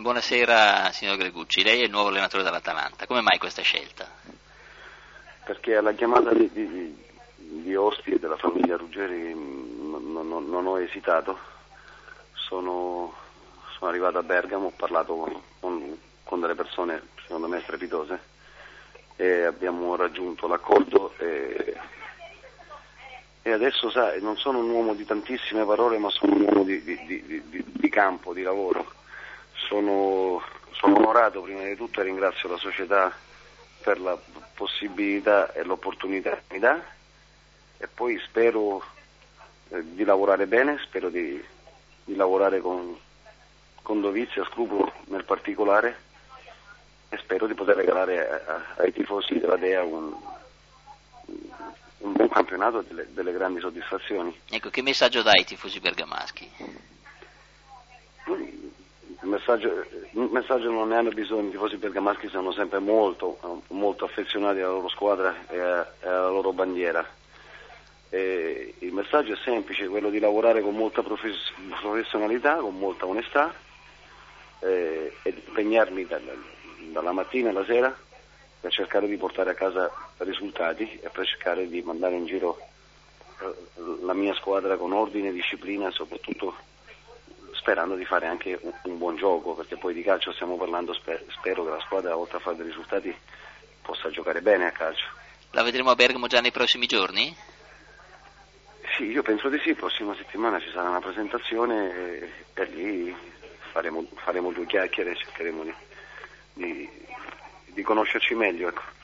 Buonasera signor Gregucci, lei è il nuovo allenatore dell'Atalanta, come mai questa scelta? Perché alla chiamata di Ospi e della famiglia Ruggeri non ho esitato, sono arrivato a Bergamo, ho parlato con delle persone secondo me strepitose e abbiamo raggiunto l'accordo e adesso sai, non sono un uomo di tantissime parole ma sono un uomo di campo, di lavoro. Sono onorato prima di tutto e ringrazio la società per la possibilità e l'opportunità che mi dà e poi spero di lavorare bene, spero di lavorare con dovizia, scrupolo nel particolare e spero di poter regalare ai tifosi della Dea un buon campionato e delle grandi soddisfazioni. Ecco, che messaggio dai ai tifosi bergamaschi? Il messaggio non ne hanno bisogno, i tifosi bergamaschi sono sempre molto affezionati alla loro squadra e alla loro bandiera. E il messaggio è semplice, quello di lavorare con molta professionalità, con molta onestà e impegnarmi dalla mattina alla sera per cercare di portare a casa risultati e per cercare di mandare in giro la mia squadra con ordine, disciplina e soprattutto sperando di fare anche un buon gioco, perché poi di calcio stiamo parlando, spero che la squadra oltre a fare dei risultati possa giocare bene a calcio. La vedremo a Bergamo già nei prossimi giorni? Sì, io penso di sì, prossima settimana ci sarà una presentazione e lì faremo due chiacchiere e cercheremo di conoscerci meglio, ecco.